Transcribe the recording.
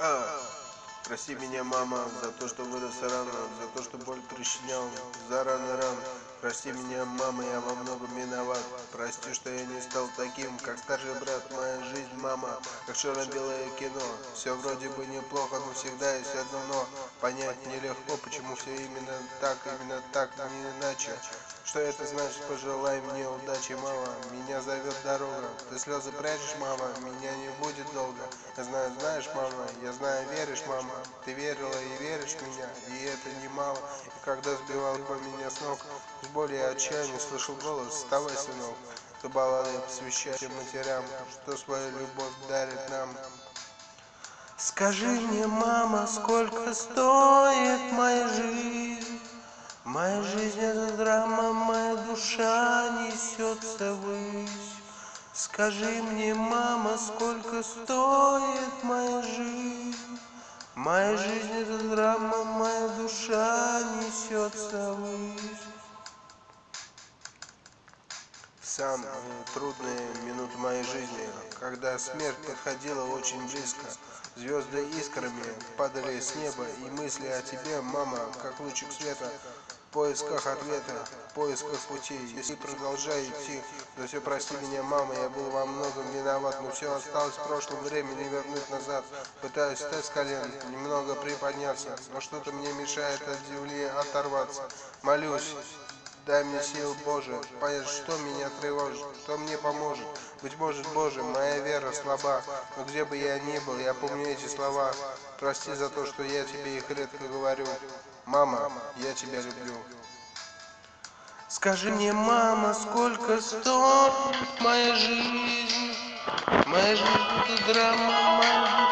А, Прости меня, мама, за то, что вырос рано, за то, что боль причинял, за раны ран. Прости меня, мама, я во многом виноват. Прости, что я не стал таким, как старший брат. Моя жизнь, мама, как черно-белое кино. Все вроде бы неплохо, но всегда есть одно но. Понять нелегко, почему все именно так, но не иначе. Что это значит? Пожелай мне удачи, мама. Меня зовет дорога. Ты слезы прячешь, мама, меня не будет долго. Я знаю, знаешь, мама, я знаю, веришь, мама. Ты верила и веришь в меня, и это немало. И когда сбивал бы меня с ног, с болью и отчаянием слышал голос: вставай, сынок. Эту балладу я посвящаю матерям, что свою любовь дарит нам. Скажи мне, мама, сколько стоит моя жизнь? Моя жизнь — это драма, моя душа несется ввысь. Скажи мне, мама, сколько стоит моя жизнь? Моя жизнь — это драма, моя душа несется ввысь. Самые трудные минуты моей жизни, когда смерть подходила очень близко. Звезды искрами падали с неба, и мысли о тебе, мама, как лучик света, в поисках ответа, в поисках пути. Если продолжаю идти, за все прости меня, мама, я был во многом виноват, но все осталось в прошлом, время не вернуть назад. Пытаюсь встать с колен, немного приподняться, но что-то мне мешает от земли оторваться. Молюсь, дай мне сил, Боже, понять, что меня тревожит, кто мне поможет. Быть может, Боже, моя вера слаба, но где бы я ни был, я помню эти слова. Прости за то, что я тебе их редко говорю. Мама, я тебя люблю. Скажи мне, мама, сколько стоит моя жизнь? Моя жизнь — это драма, моя